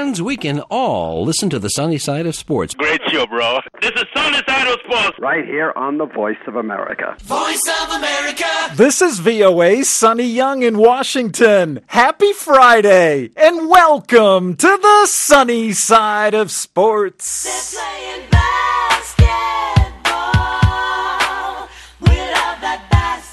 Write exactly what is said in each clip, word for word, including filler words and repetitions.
fans, we can all listen to the sunny side of sports. Great show, bro. This is Sunny Side of Sports. Right here on the Voice of America. Voice of America. This is V O A's Sonny Young in Washington. Happy Friday, and welcome to the sunny side of sports. They're playing basketball. We love that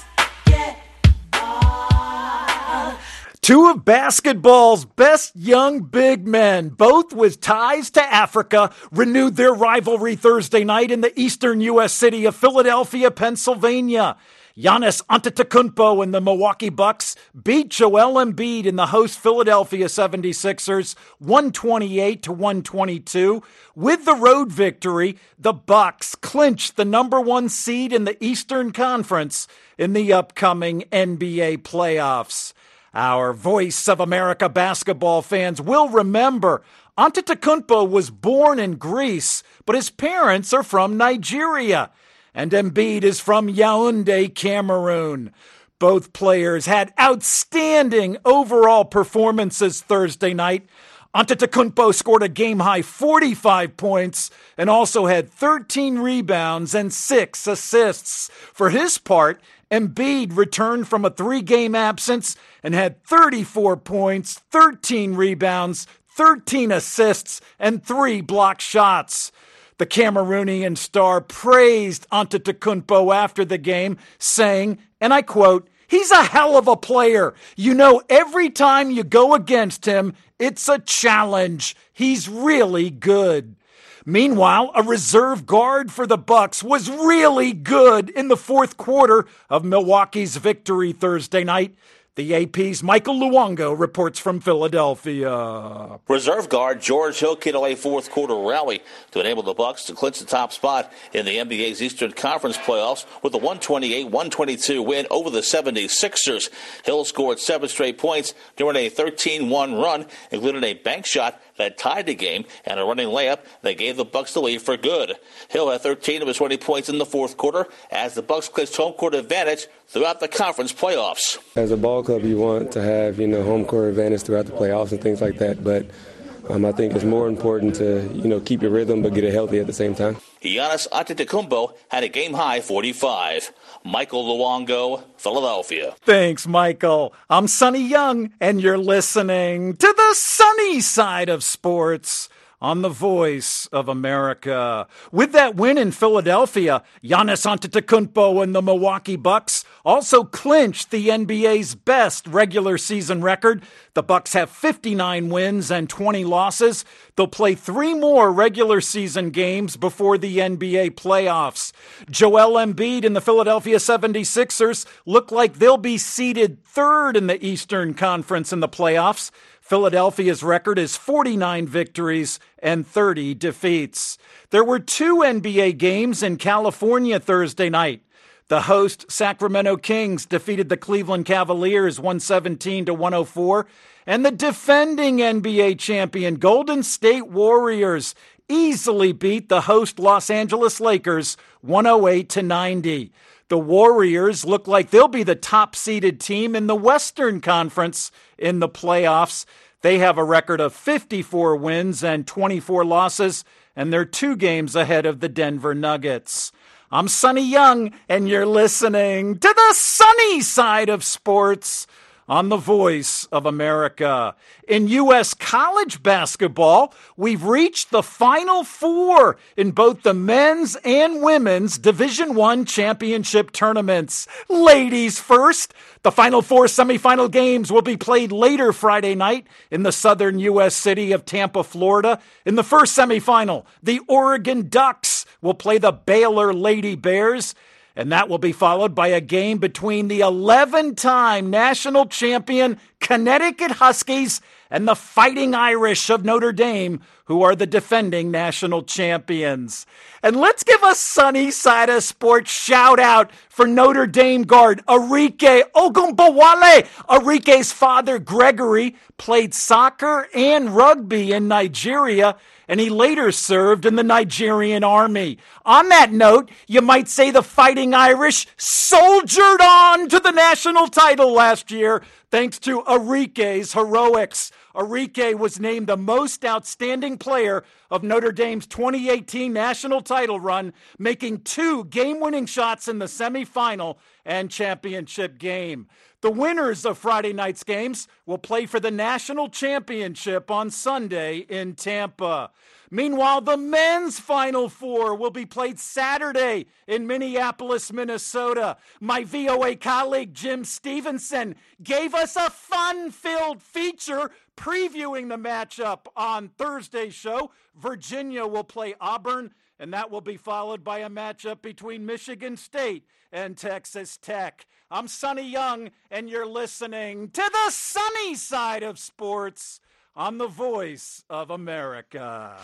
basketball. Two of basketball's best young big men, both with ties to Africa, renewed their rivalry Thursday night in the eastern U S city of Philadelphia, Pennsylvania. Giannis Antetokounmpo and the Milwaukee Bucks beat Joel Embiid in the host Philadelphia seventy-sixers one twenty-eight to one twenty-two. With the road victory, the Bucks clinched the number one seed in the Eastern Conference in the upcoming N B A playoffs. Our Voice of America basketball fans will remember Antetokounmpo was born in Greece, but his parents are from Nigeria. And Embiid is from Yaoundé, Cameroon. Both players had outstanding overall performances Thursday night. Antetokounmpo scored a game-high forty-five points and also had thirteen rebounds and six assists. For his part, Embiid returned from a three-game absence and had thirty-four points, thirteen rebounds, thirteen assists, and three blocked shots. The Cameroonian star praised Antetokounmpo after the game, saying, and I quote, "He's a hell of a player. You know, every time you go against him, it's a challenge. He's really good." Meanwhile, a reserve guard for the Bucks was really good in the fourth quarter of Milwaukee's victory Thursday night. The A P's Michael Luongo reports from Philadelphia. Reserve guard George Hill kicked a fourth quarter rally to enable the Bucks to clinch the top spot in the N B A's Eastern Conference playoffs with a one twenty-eight one twenty-two win over the seventy-sixers. Hill scored seven straight points during a thirteen one run, including a bank shot that tied the game and a running layup that gave the Bucks the lead for good. Hill had thirteen of his twenty points in the fourth quarter as the Bucks clinched home court advantage throughout the conference playoffs. As a ball club, you want to have, you know, home court advantage throughout the playoffs and things like that, but um, I think it's more important to, you know, keep your rhythm but get it healthy at the same time. Giannis Antetokounmpo had a game-high forty-five. Michael Luongo, Philadelphia. Thanks, Michael. I'm Sonny Young, and you're listening to the sunny side of sports on the Voice of America. With that win in Philadelphia, Giannis Antetokounmpo and the Milwaukee Bucks also clinched the N B A's best regular season record. The Bucks have fifty-nine wins and twenty losses. They'll play three more regular season games before the N B A playoffs. Joel Embiid and the Philadelphia seventy-sixers look like they'll be seeded third in the Eastern Conference in the playoffs. Philadelphia's record is forty-nine victories and thirty defeats. There were two N B A games in California Thursday night. The host Sacramento Kings defeated the Cleveland Cavaliers one seventeen to one oh four, and the defending N B A champion Golden State Warriors easily beat the host Los Angeles Lakers one oh eight to ninety. The Warriors look like they'll be the top-seeded team in the Western Conference in the playoffs. They have a record of fifty-four wins and twenty-four losses, and they're two games ahead of the Denver Nuggets. I'm Sonny Young, and you're listening to the sunny side of sports on the Voice of America. In U S college basketball, we've reached the Final Four in both the men's and women's Division I championship tournaments. Ladies first, the Final Four semifinal games will be played later Friday night in the southern U S city of Tampa, Florida. In the first semifinal, the Oregon Ducks will play the Baylor Lady Bears. And that will be followed by a game between the eleven-time national champion Connecticut Huskies and the Fighting Irish of Notre Dame, who are the defending national champions. And let's give a sunny side of sports shout out for Notre Dame guard Arike Ogunbowale. Arike's father, Gregory, played soccer and rugby in Nigeria, and he later served in the Nigerian army. On that note, you might say the Fighting Irish soldiered on to the national title last year thanks to Arike's heroics. Arike was named the most outstanding player of Notre Dame's twenty eighteen national title run, making two game-winning shots in the semifinal and championship game. The winners of Friday night's games will play for the national championship on Sunday in Tampa. Meanwhile, the men's Final Four will be played Saturday in Minneapolis, Minnesota. My V O A colleague Jim Stevenson gave us a fun-filled feature previewing the matchup on Thursday's show. Virginia will play Auburn, and that will be followed by a matchup between Michigan State and Texas Tech. I'm Sonny Young, and you're listening to the sunny side of sports on the Voice of America.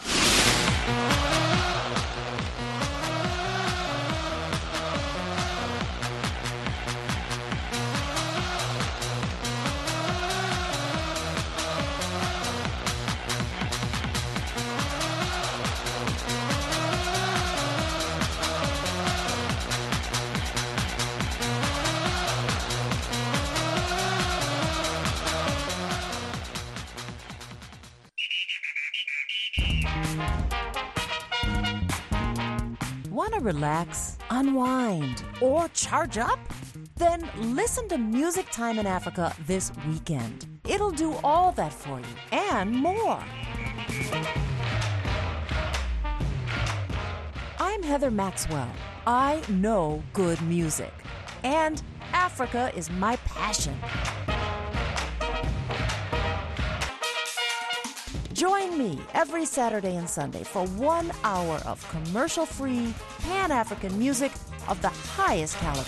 Want to relax, unwind, or charge up? Then listen to Music Time in Africa this weekend. It'll do all that for you and more. I'm Heather Maxwell. I know good music, and Africa is my passion. Join me every Saturday and Sunday for one hour of commercial-free, Pan-African music of the highest caliber.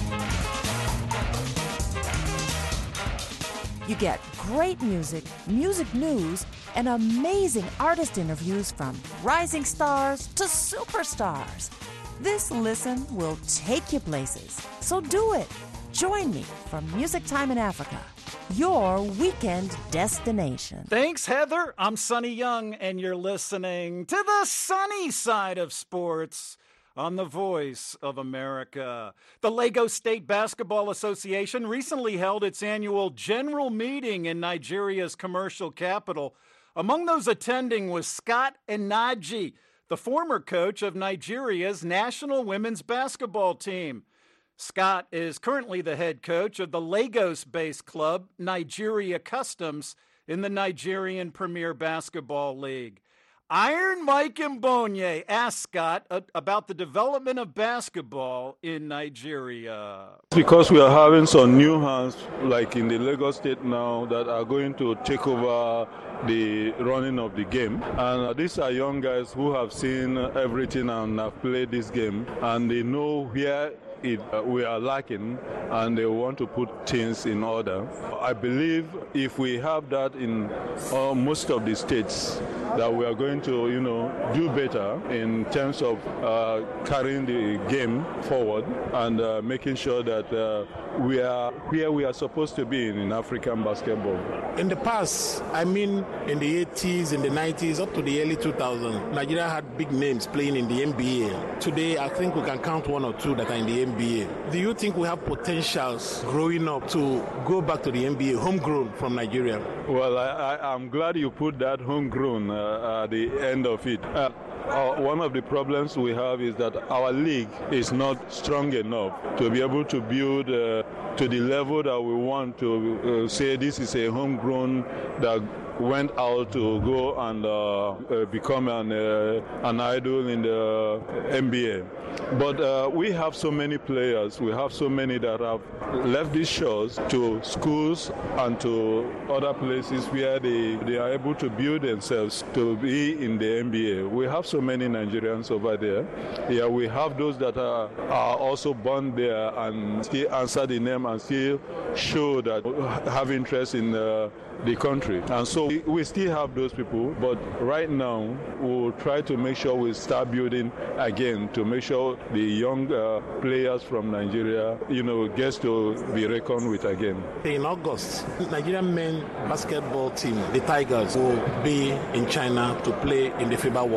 You get great music, music news, and amazing artist interviews from rising stars to superstars. This listen will take you places, so do it. Join me for Music Time in Africa, your weekend destination. Thanks, Heather. I'm Sonny Young, and you're listening to the sunny side of sports on the Voice of America. The Lagos State Basketball Association recently held its annual general meeting in Nigeria's commercial capital. Among those attending was Scott Enaji, the former coach of Nigeria's national women's basketball team. Scott is currently the head coach of the Lagos-based club Nigeria Customs in the Nigerian Premier Basketball League. Iron Mike Mbonye asked Scott uh, about the development of basketball in Nigeria. Because we are having some new hands, like in the Lagos State now, that are going to take over the running of the game. And uh, these are young guys who have seen everything and have played this game, and they know where It, uh, we are lacking, and they want to put things in order. I believe if we have that in uh, most of the states, that we are going to, you know, do better in terms of uh, carrying the game forward and uh, making sure that uh, we are where we are supposed to be in, in African basketball. In the past, I mean in the eighties, in the nineties, up to the early two thousands, Nigeria had big names playing in the N B A. Today, I think we can count one or two that are in the N B A. Do you think we have potentials growing up to go back to the N B A, homegrown from Nigeria? Well, I, I, I'm glad you put that homegrown uh, at the end of it. Uh, Uh, one of the problems we have is that our league is not strong enough to be able to build uh, to the level that we want to uh, say this is a homegrown that went out to go and uh, uh, become an uh, an idol in the N B A. But uh, we have so many players, we have so many that have left these shores to schools and to other places where they, they are able to build themselves to be in the N B A. We have so many Nigerians over there. Yeah, we have those that are, are also born there and still answer the name and still show that have interest in uh, the country. And so we, we still have those people, but right now we'll try to make sure we start building again to make sure the young uh, players from Nigeria, you know, gets to be reckoned with again. In August, Nigerian men basketball team, the Tigers, will be in China to play in the FIBA World Cup.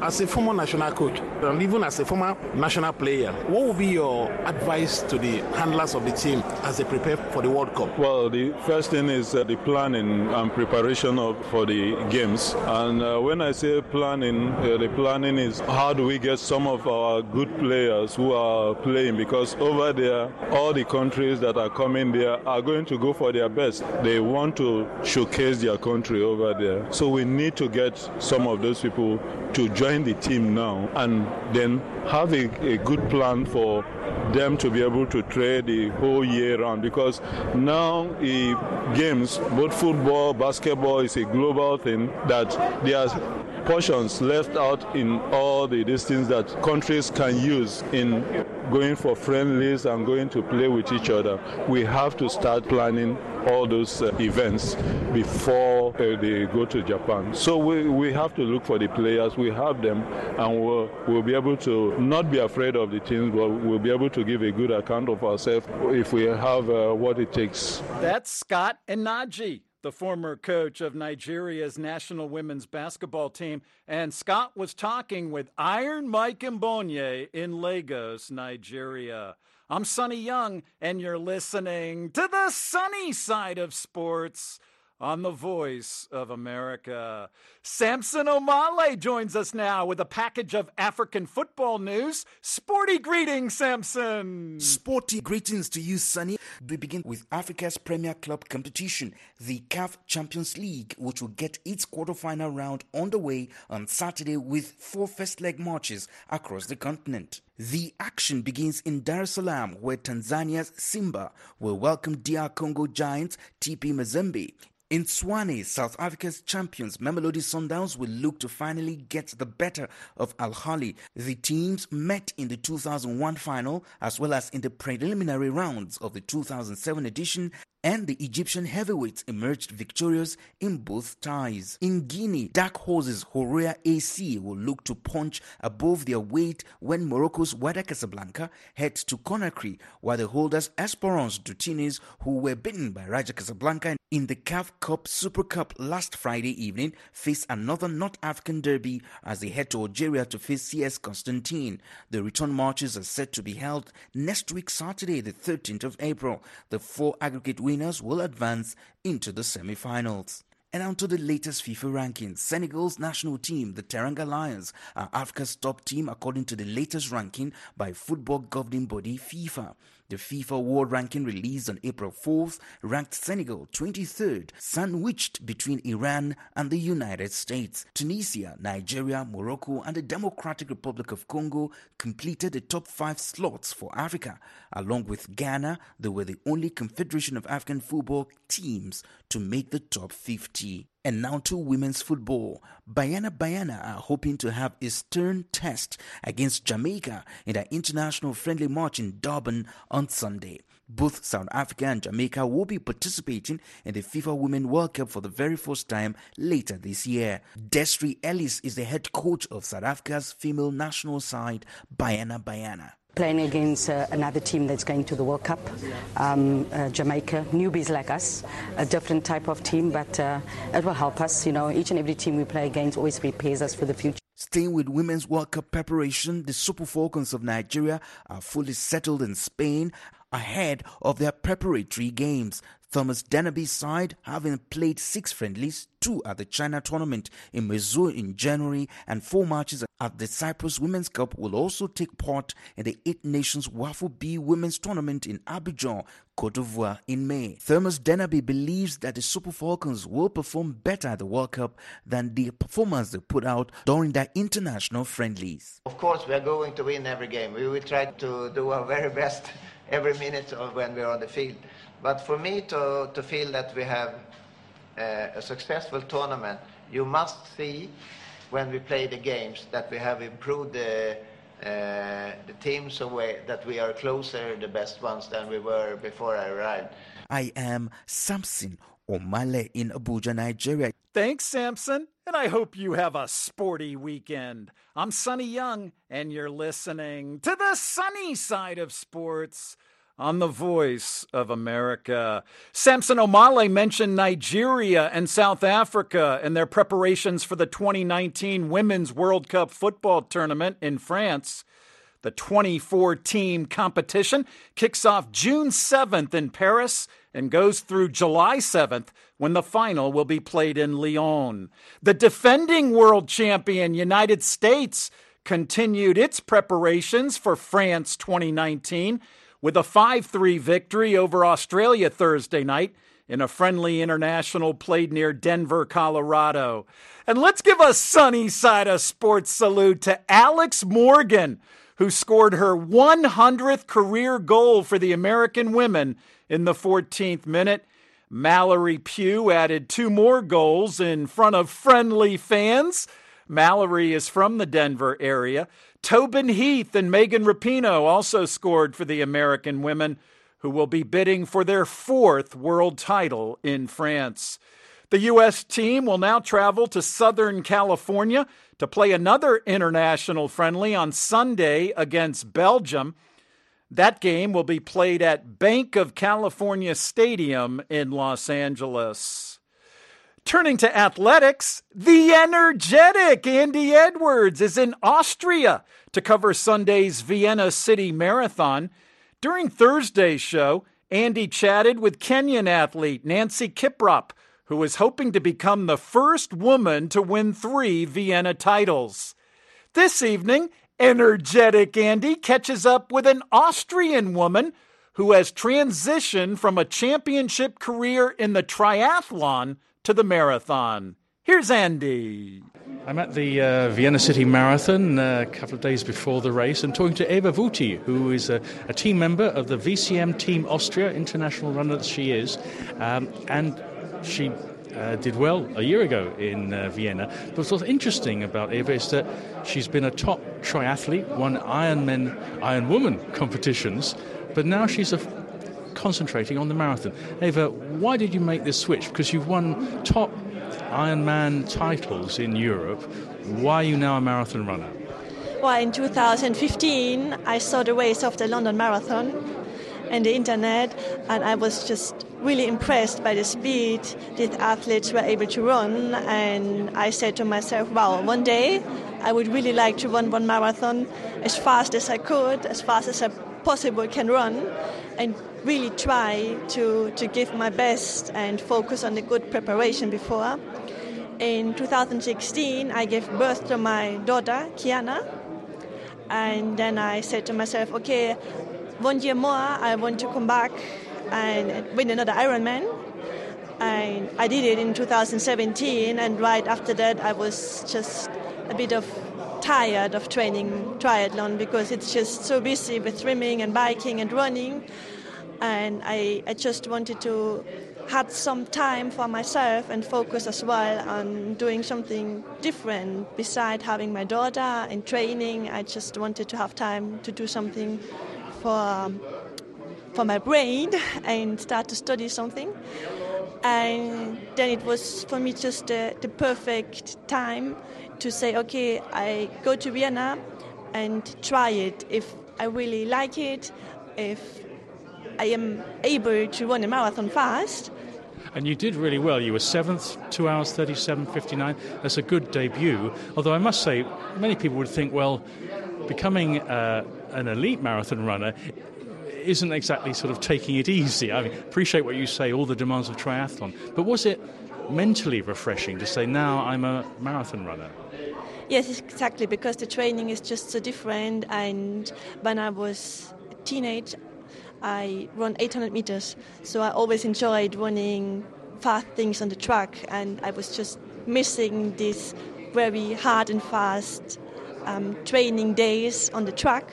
as a former national coach, and even as a former national player, what would be your advice to the handlers of the team as they prepare for the World Cup? Well, the first thing is uh, the planning and preparation of, for the games. And uh, when I say planning, uh, the planning is how do we get some of our good players who are playing, because over there, all the countries that are coming there are going to go for their best. They want to showcase their country over there. So we need to get some of those people to join the team now and then have a, a good plan for them to be able to trade the whole year round, because now the games, both football, basketball, is a global thing that there are portions left out in all the distance that countries can use in going for friendlies and going to play with each other. We have to start planning all those uh, events before uh, they go to Japan. So we, we have to look for the players. We have them, and we'll, we'll be able to not be afraid of the teams, but we'll be able to give a good account of ourselves if we have uh, what it takes. That's Scott Enaji, the former coach of Nigeria's national women's basketball team. And Scott was talking with Iron Mike Mbonye in Lagos, Nigeria. I'm Sonny Young, and you're listening to the sunny side of sports on the Voice of America. Samson Omale joins us now with a package of African football news. Sporty greetings, Samson. Sporty greetings to you, Sonny. We begin with Africa's Premier Club competition, the C A F Champions League, which will get its quarterfinal round underway on Saturday with four first-leg matches across the continent. The action begins in Dar es Salaam, where Tanzania's Simba will welcome D R Congo giants T P Mazembe. In Swane, South Africa's champions Mamelodi Sundowns will look to finally get the better of Al Ahly. The teams met in the two thousand one final as well as in the preliminary rounds of the two thousand seven edition, and the Egyptian heavyweights emerged victorious in both ties. In Guinea, dark horses Horoya A C will look to punch above their weight when Morocco's Wydad Casablanca heads to Conakry, while the holders Esperance de Tunis, who were beaten by Raja Casablanca in the C A F Cup Super Cup last Friday evening, face another North African derby as they head to Algeria to face C S Constantine. The return matches are set to be held next week Saturday, the thirteenth of April. The four aggregate winners will advance into the semi-finals. And on to the latest FIFA rankings. Senegal's national team, the Teranga Lions, are Africa's top team according to the latest ranking by football governing body FIFA. The FIFA World Ranking released on April fourth ranked Senegal twenty-third, sandwiched between Iran and the United States. Tunisia, Nigeria, Morocco, and the Democratic Republic of Congo completed the top five slots for Africa. Along with Ghana, they were the only Confederation of African Football teams to make the top fifty. And now to women's football. Banyana Banyana are hoping to have a stern test against Jamaica in their international friendly match in Durban on Sunday. Both South Africa and Jamaica will be participating in the FIFA Women World Cup for the very first time later this year. Desiree Ellis is the head coach of South Africa's female national side, Banyana Banyana. Playing against uh, another team that's going to the World Cup, um, uh, Jamaica, newbies like us, a different type of team, but uh, it will help us. You know, each and every team we play against always prepares us for the future. Staying with Women's World Cup preparation, the Super Falcons of Nigeria are fully settled in Spain ahead of their preparatory games. Thomas Denaby's side, having played six friendlies, two at the China tournament in Missouri in January and four matches at the Cyprus Women's Cup, will also take part in the Eight Nations WAFU B Women's Tournament in Abidjan, Cote d'Ivoire in May. Thomas Denaby believes that the Super Falcons will perform better at the World Cup than the performance they put out during their international friendlies. Of course, we are going to win every game. We will try to do our very best every minute of when we are on the field. But for me to, to feel that we have uh, a successful tournament, you must see when we play the games that we have improved the, uh, the teams away, that we are closer, the best ones, than we were before I arrived. I am Samson Omale in Abuja, Nigeria. Thanks, Samson, and I hope you have a sporty weekend. I'm Sonny Young, and you're listening to the sunny side of sports on the Voice of America. Samson Omale mentioned Nigeria and South Africa and their preparations for the twenty nineteen Women's World Cup football tournament in France. The twenty-four team competition kicks off June seventh in Paris and goes through July seventh when the final will be played in Lyon. The defending world champion United States continued its preparations for France twenty nineteen with a five three victory over Australia Thursday night in a friendly international played near Denver, Colorado. And let's give a sunny side of sports salute to Alex Morgan, who scored her one hundredth career goal for the American women in the fourteenth minute. Mallory Pugh added two more goals in front of friendly fans. Mallory is from the Denver area. Tobin Heath and Megan Rapinoe also scored for the American women, who will be bidding for their fourth world title in France. The U S team will now travel to Southern California to play another international friendly on Sunday against Belgium. That game will be played at Bank of California Stadium in Los Angeles. Turning to athletics, the energetic Andy Edwards is in Austria to cover Sunday's Vienna City Marathon. During Thursday's show, Andy chatted with Kenyan athlete Nancy Kiprop, who is hoping to become the first woman to win three Vienna titles. This evening, energetic Andy catches up with an Austrian woman who has transitioned from a championship career in the triathlon to the marathon. Here's Andy. I'm at the uh, Vienna City Marathon uh, a couple of days before the race and talking to Eva Vuti, who is a, a team member of the V C M Team Austria, international runner that she is. Um, and she uh, did well a year ago in uh, Vienna. But what's interesting about Eva is that she's been a top triathlete, won Ironman, Ironwoman competitions, but now she's a concentrating on the marathon. Eva, why did you make this switch? Because you've won top Ironman titles in Europe. Why are you now a marathon runner? Well, in two thousand fifteen, I saw the race of the London Marathon and the internet, and I was just really impressed by the speed these athletes were able to run. And I said to myself, wow, one day I would really like to run one marathon as fast as I could, as fast as I possibly can run, and really try to, to give my best and focus on the good preparation before. In two thousand sixteen, I gave birth to my daughter, Kiana, and then I said to myself, okay, one year more, I want to come back and win another Ironman. And I did it in two thousand seventeen, and right after that, I was just a bit of tired of training triathlon because it's just so busy with swimming and biking and running. And I, I just wanted to have some time for myself and focus as well on doing something different. Besides having my daughter and training, I just wanted to have time to do something for, for my brain and start to study something. And then it was for me just the, the perfect time to say, okay, I go to Vienna and try it. If I really like it, if I am able to run a marathon fast. And you did really well. You were seventh, two hours thirty-seven fifty-nine. That's a good debut. Although I must say, many people would think, well, becoming uh, an elite marathon runner isn't exactly sort of taking it easy. I mean, appreciate what you say, all the demands of triathlon. But was it mentally refreshing to say, now I'm a marathon runner? Yes, exactly, because the training is just so different. And when I was a teenager, I run eight hundred meters, so I always enjoyed running fast things on the track, and I was just missing these very hard and fast um, training days on the track.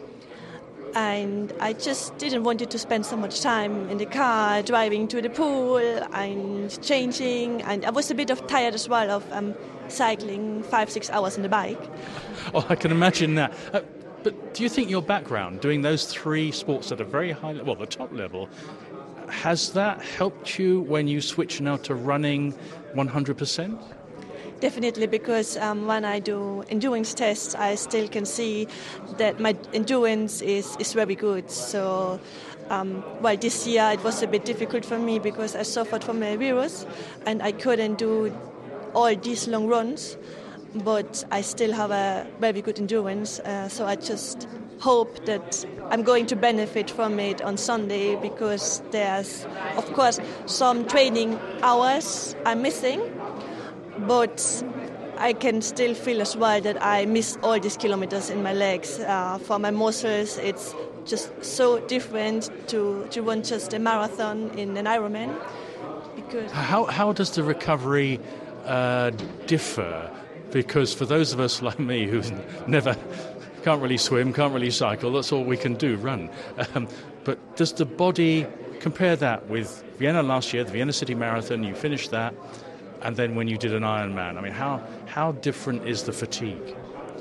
And I just didn't want to spend so much time in the car, driving to the pool and changing, and I was a bit of tired as well of um, cycling five, six hours on the bike. Oh, I can imagine that. Uh, But do you think your background, doing those three sports at a very high level, well, the top level, has that helped you when you switch now to running one hundred percent? Definitely, because um, when I do endurance tests, I still can see that my endurance is, is very good. So Um, well, this year it was a bit difficult for me because I suffered from a virus and I couldn't do all these long runs, but I still have a very good endurance, uh, so I just hope that I'm going to benefit from it on Sunday, because there's, of course, some training hours I'm missing, but I can still feel as well that I miss all these kilometers in my legs. Uh, for my muscles, it's just so different to, to run just a marathon in an Ironman. Because How, how does the recovery uh, differ? Because for those of us like me who never can't really swim, can't really cycle, that's all we can do, run. Um, but does the body compare that with Vienna last year, the Vienna City Marathon? You finished that, and then when you did an Ironman, I mean, how how different is the fatigue?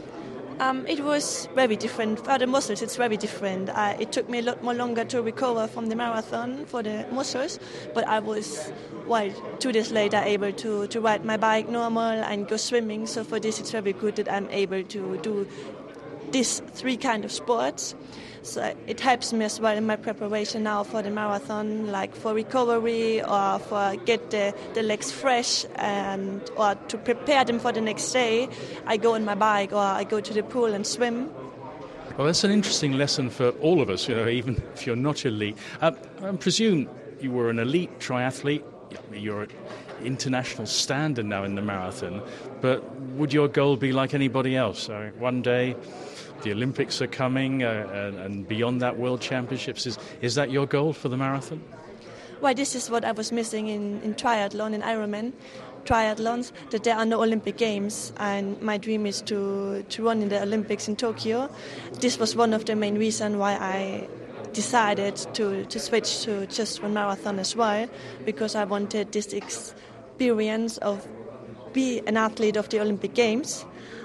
Um, it was very different. For the muscles, it's very different. Uh, it took me a lot more longer to recover from the marathon for the muscles, but I was, well, two days later able to, to ride my bike normal and go swimming. So for this, it's very good that I'm able to do these three kind of sports. So it helps me as well in my preparation now for the marathon, like for recovery or for get the, the legs fresh, and or to prepare them for the next day. I go on my bike or I go to the pool and swim. Well, that's an interesting lesson for all of us, you know, even if you're not elite. Uh, I presume you were an elite triathlete. You're an international standard now in the marathon, but would your goal be like anybody else? So one day the Olympics are coming, uh, and, and beyond that, World Championships. Is is that your goal for the marathon? Well, this is what I was missing in, in triathlon, in Ironman triathlons, that there are no Olympic Games, and my dream is to, to run in the Olympics in Tokyo. This was one of the main reasons why I decided to, to switch to just one marathon as well, because I wanted this experience of be an athlete of the Olympic Games.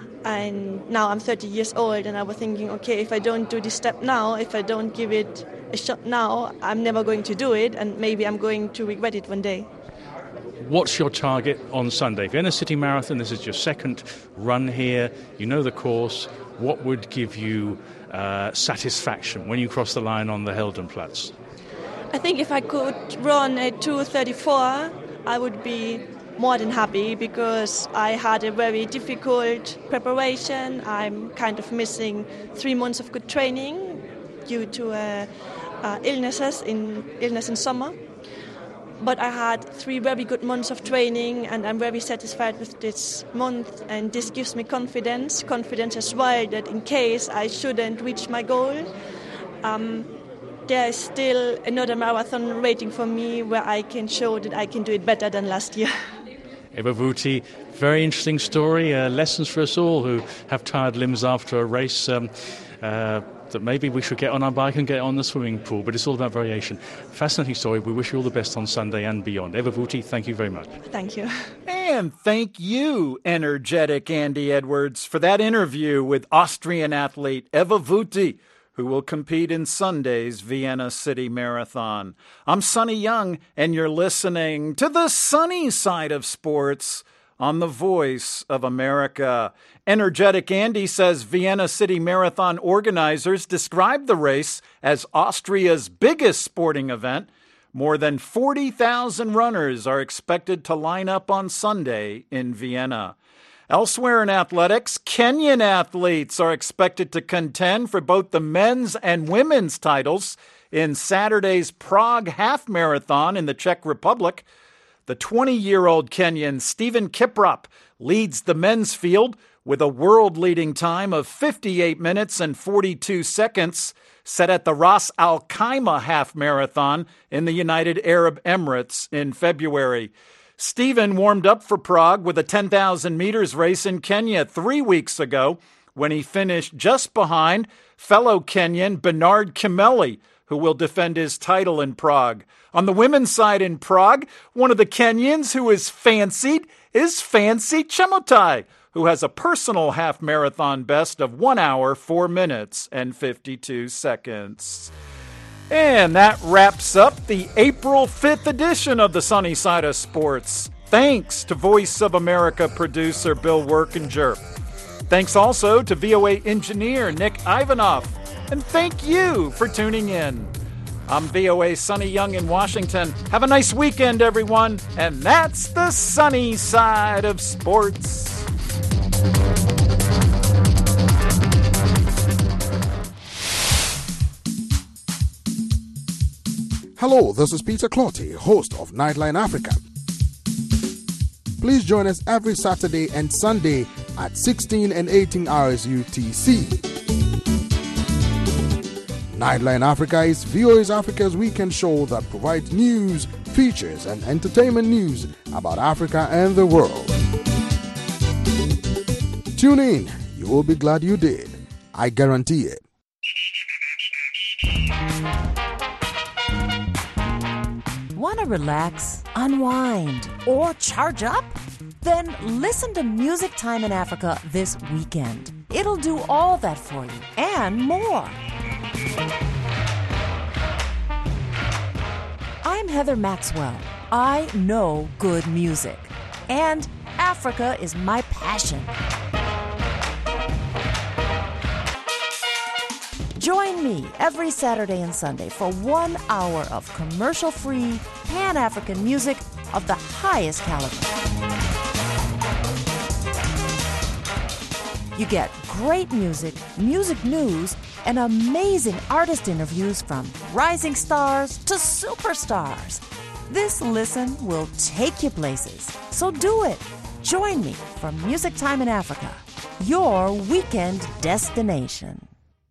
And now I'm thirty years old, and I was thinking, okay, if I don't do this step now, if I don't give it a shot now, I'm never going to do it, and maybe I'm going to regret it one day. What's your target on Sunday? Vienna City Marathon, this is your second run here. You know the course. What would give you uh, satisfaction when you cross the line on the Heldenplatz? I think if I could run a two thirty-four, I would be more than happy, because I had a very difficult preparation. I'm kind of missing three months of good training due to uh, uh, illnesses in illness in summer. But I had three very good months of training, and I'm very satisfied with this month. And this gives me confidence, confidence as well, that in case I shouldn't reach my goal, um, there is still another marathon waiting for me where I can show that I can do it better than last year. Eva Vuti, very interesting story. Uh, lessons for us all who have tired limbs after a race. Um, uh, that maybe we should get on our bike and get on the swimming pool, but it's all about variation. Fascinating story. We wish you all the best on Sunday and beyond. Eva Vuti, thank you very much. Thank you. And thank you, energetic Andy Edwards, for that interview with Austrian athlete Eva Vuti, who will compete in Sunday's Vienna City Marathon. I'm Sonny Young, and you're listening to the sunny side of sports on the Voice of America. Energetic Andy says Vienna City Marathon organizers describe the race as Austria's biggest sporting event. More than forty thousand runners are expected to line up on Sunday in Vienna. Elsewhere in athletics, Kenyan athletes are expected to contend for both the men's and women's titles in Saturday's Prague Half Marathon in the Czech Republic. The twenty-year-old Kenyan Stephen Kiprop leads the men's field with a world-leading time of fifty-eight minutes and forty-two seconds, set at the Ras Al Khaimah Half Marathon in the United Arab Emirates in February. Stephen warmed up for Prague with a ten thousand meters race in Kenya three weeks ago when he finished just behind fellow Kenyan Bernard Kimeli, who will defend his title in Prague. On the women's side in Prague, one of the Kenyans who is fancied is Fancy Chemutai, who has a personal half-marathon best of one hour, four minutes, and fifty-two seconds. And that wraps up the April fifth edition of the Sunny Side of Sports. Thanks to Voice of America producer Bill Workinger. Thanks also to V O A engineer Nick Ivanoff. And thank you for tuning in. I'm V O A's Sonny Young in Washington. Have a nice weekend, everyone. And that's the sunny side of sports. Hello, this is Peter Clotty, host of Nightline Africa. Please join us every Saturday and Sunday at sixteen and eighteen hours U T C. Nightline Africa is V O A's Africa's weekend show that provides news, features, and entertainment news about Africa and the world. Tune in. You will be glad you did. I guarantee it. Want to relax, unwind, or charge up? Then listen to Music Time in Africa this weekend. It'll do all that for you and more. I'm Heather Maxwell. I know good music, and Africa is my passion. Join me every Saturday and Sunday for one hour of commercial-free, Pan-African music of the highest caliber. You get great music, music news, and amazing artist interviews from rising stars to superstars. This listen will take you places, so do it. Join me for Music Time in Africa, your weekend destination.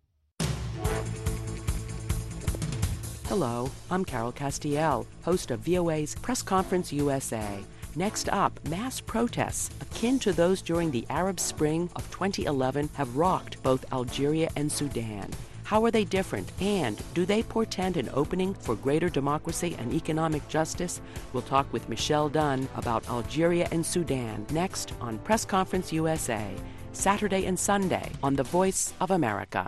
Hello, I'm Carol Castiel, host of V O A's Press Conference U S A. Next up, mass protests akin to those during the Arab Spring of twenty eleven have rocked both Algeria and Sudan. How are they different, and do they portend an opening for greater democracy and economic justice? We'll talk with Michelle Dunn about Algeria and Sudan next on Press Conference U S A, Saturday and Sunday on The Voice of America.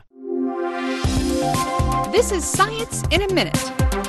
This is Science in a Minute.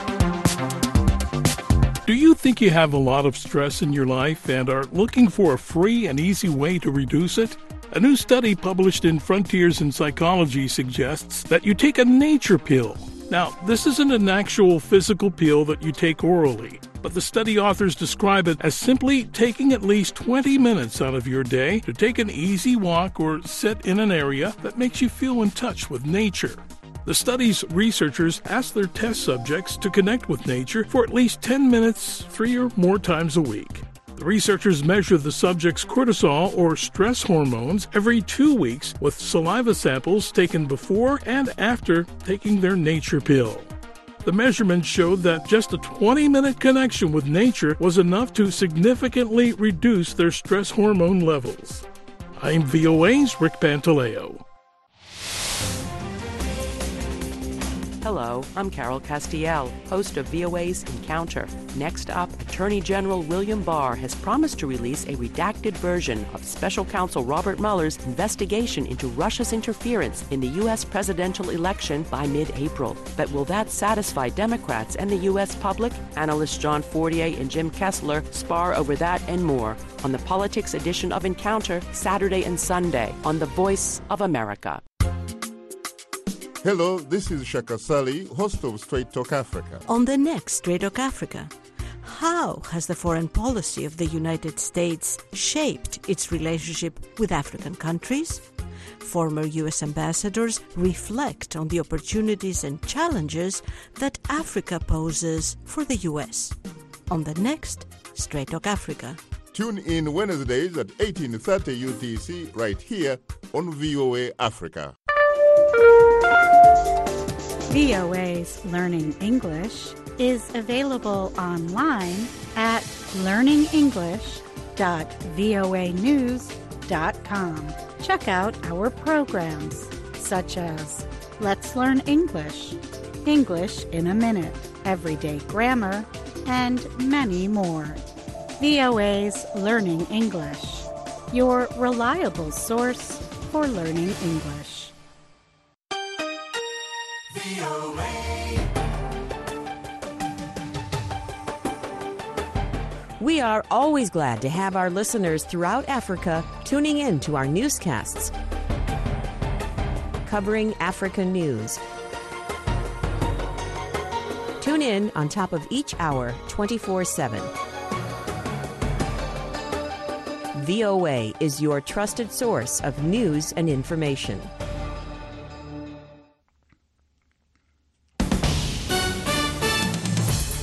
Do you think you have a lot of stress in your life and are looking for a free and easy way to reduce it? A new study published in Frontiers in Psychology suggests that you take a nature pill. Now, this isn't an actual physical pill that you take orally, but the study authors describe it as simply taking at least twenty minutes out of your day to take an easy walk or sit in an area that makes you feel in touch with nature. The study's researchers asked their test subjects to connect with nature for at least ten minutes, three or more times a week. The researchers measured the subjects' cortisol or stress hormones every two weeks with saliva samples taken before and after taking their nature pill. The measurements showed that just a twenty-minute connection with nature was enough to significantly reduce their stress hormone levels. I'm V O A's Rick Pantaleo. Hello, I'm Carol Castiel, host of V O A's Encounter. Next up, Attorney General William Barr has promised to release a redacted version of Special Counsel Robert Mueller's investigation into Russia's interference in the U S presidential election by mid-April. But will that satisfy Democrats and the U S public? Analysts John Fortier and Jim Kessler spar over that and more on the Politics edition of Encounter, Saturday and Sunday on The Voice of America. Hello, this is Shaka Sally, host of Straight Talk Africa. On the next Straight Talk Africa, how has the foreign policy of the United States shaped its relationship with African countries? Former U S ambassadors reflect on the opportunities and challenges that Africa poses for the U S. On the next Straight Talk Africa. Tune in Wednesdays at eighteen thirty U T C right here on V O A Africa. V O A's Learning English is available online at learning english dot voa news dot com. Check out our programs such as Let's Learn English, English in a Minute, Everyday Grammar, and many more. V O A's Learning English, your reliable source for learning English. We are always glad to have our listeners throughout Africa tuning in to our newscasts covering African news. Tune in on top of each hour, twenty-four seven. V O A is your trusted source of news and information.